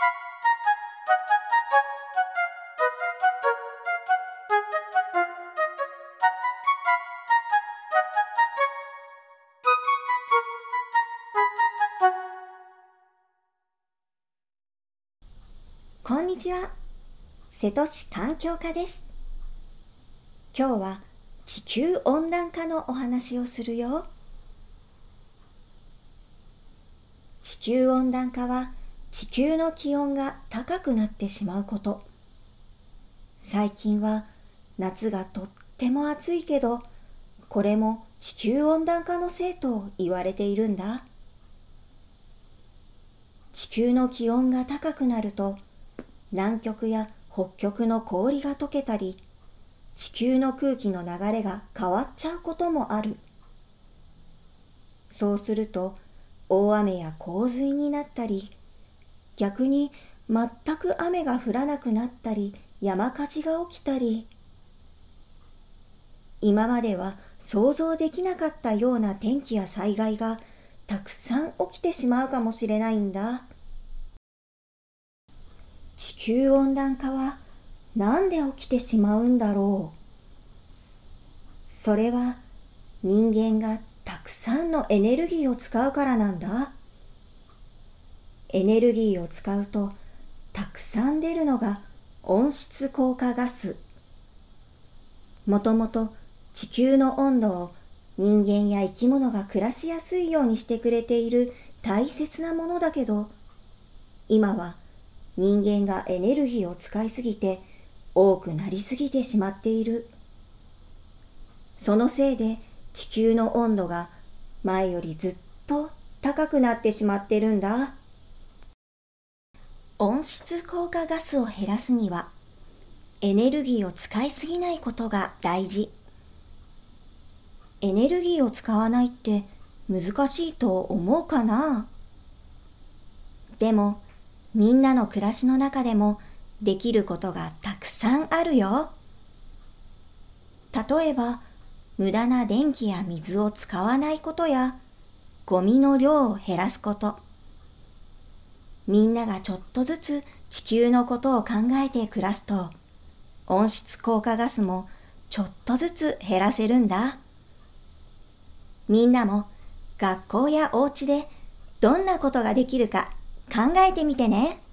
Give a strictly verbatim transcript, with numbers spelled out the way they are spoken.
こんにちは。瀬戸市環境課です。今日は地球温暖化のお話をするよ。地球温暖化は地球の気温が高くなってしまうこと。最近は夏がとっても暑いけど、これも地球温暖化のせいと言われているんだ。地球の気温が高くなると、南極や北極の氷が溶けたり、地球の空気の流れが変わっちゃうこともある。そうすると大雨や洪水になったり、逆に全く雨が降らなくなったり、山火事が起きたり、今までは想像できなかったような天気や災害がたくさん起きてしまうかもしれないんだ。地球温暖化はなんで起きてしまうんだろう。それは人間がたくさんのエネルギーを使うからなんだ。エネルギーを使うとたくさん出るのが温室効果ガス。もともと地球の温度を人間や生き物が暮らしやすいようにしてくれている大切なものだけど、今は人間がエネルギーを使いすぎて多くなりすぎてしまっている。そのせいで地球の温度が前よりずっと高くなってしまってるんだ。温室効果ガスを減らすにはエネルギーを使いすぎないことが大事。エネルギーを使わないって難しいと思うかな？でもみんなの暮らしの中でもできることがたくさんあるよ。例えば、無駄な電気や水を使わないことや、ゴミの量を減らすこと。みんながちょっとずつ地球のことを考えて暮らすと、温室効果ガスもちょっとずつ減らせるんだ。みんなも学校やお家でどんなことができるか考えてみてね。